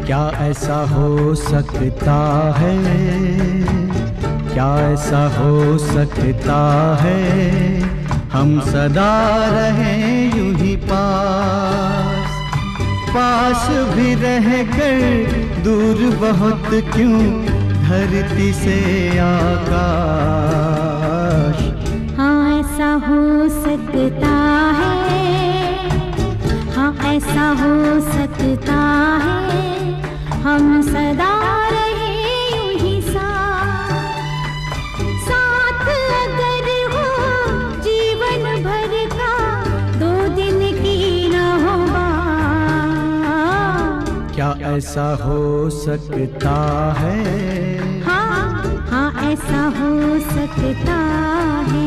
क्या ऐसा हो सकता है, क्या ऐसा हो सकता है, हम सदा रहें यूं ही पास, पास भी रहकर दूर बहुत क्यों धरती से आकाश। हाँ ऐसा हो सकता है, हाँ ऐसा हो सकता है, हम सदा रहे यूं ही साथ अगर हो जीवन भर का, 2 दिन की न हो बात। क्या ऐसा हो सकता है, हाँ हाँ ऐसा हो सकता है।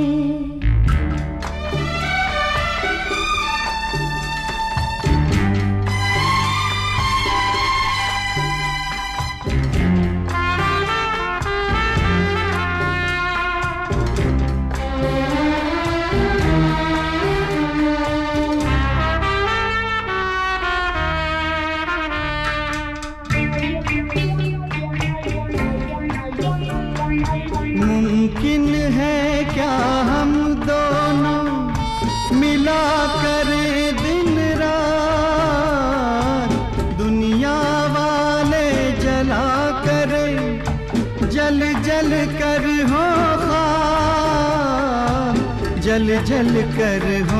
मुमकिन है क्या हम दोनों मिला करें दिन रात, दुनिया वाले जला करें जल जल कर हो ख्वाब, जल जल कर हो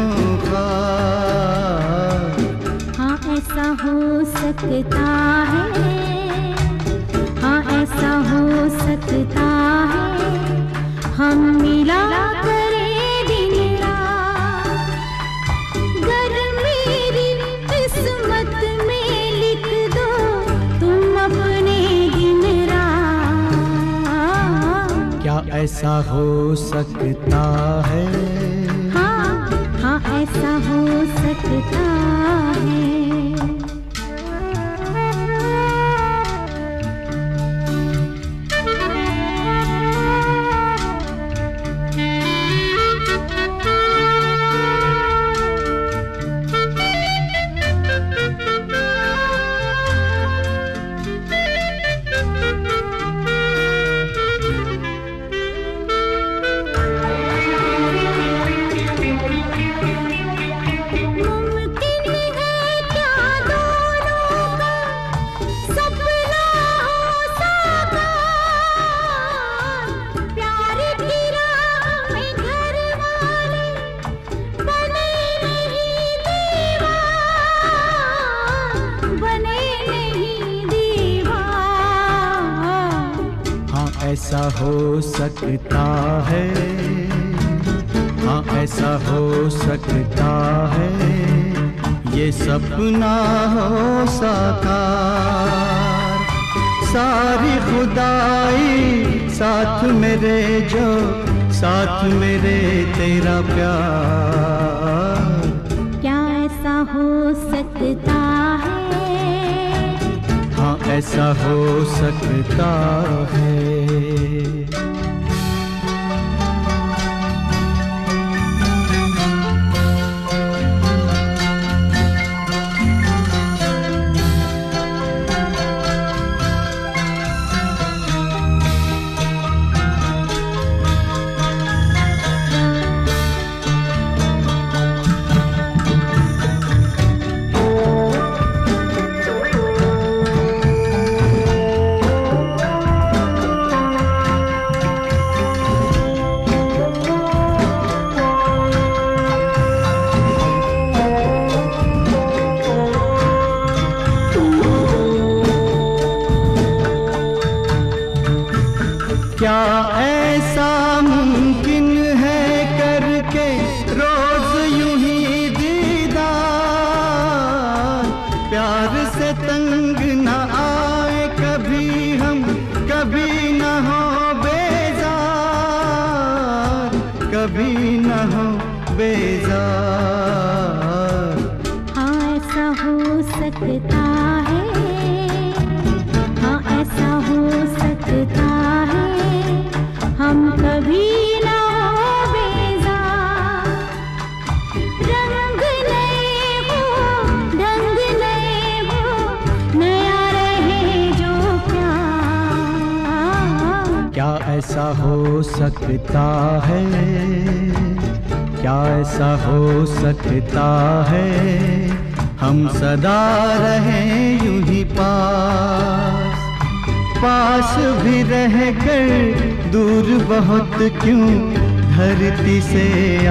ख्वाब। हाँ ऐसा हो सकता है, हाँ ऐसा हो सकता है, हम मिला करें दिन रात। गर मेरी किस्मत में लिख दो तुम अपने दिन रात। क्या ऐसा हो सकता है, हाँ हाँ ऐसा हो सकता है। ऐसा हो सकता है, हाँ ऐसा हो सकता है, ये सपना हो साकार, सारी खुदाई साथ मेरे जो, साथ मेरे तेरा प्यार। क्या ऐसा हो सकता है, हाँ ऐसा हो सकता है। क्या ऐसा मुमकिन है करके रोज यूं ही दीदार, प्यार से तंग न आए कभी हम, कभी न हो बेजार, कभी न हो बेजार। हाँ ऐसा हो सकता है, हाँ ऐसा हो सकता है, हम कभी ना हो बेजार। रंग नए हो, ढंग नए हो, नया क्या ऐसा हो सकता है, क्या ऐसा हो सकता है, हम सदा रहें यूं ही पास, पास भी रहकर दूर बहुत क्यों धरती से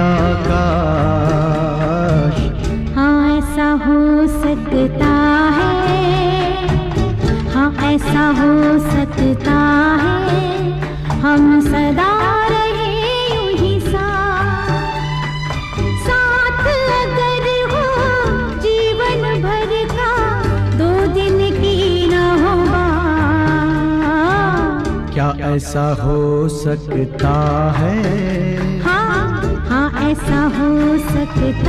आकाश। हाँ ऐसा हो सकता है, हाँ ऐसा हो सकता है, हम सदा रहे यूं ही साथ अगर हो जीवन भर का, 2 दिन की न हो बात। क्या ऐसा हो सकता है, हाँ हाँ ऐसा हो सकता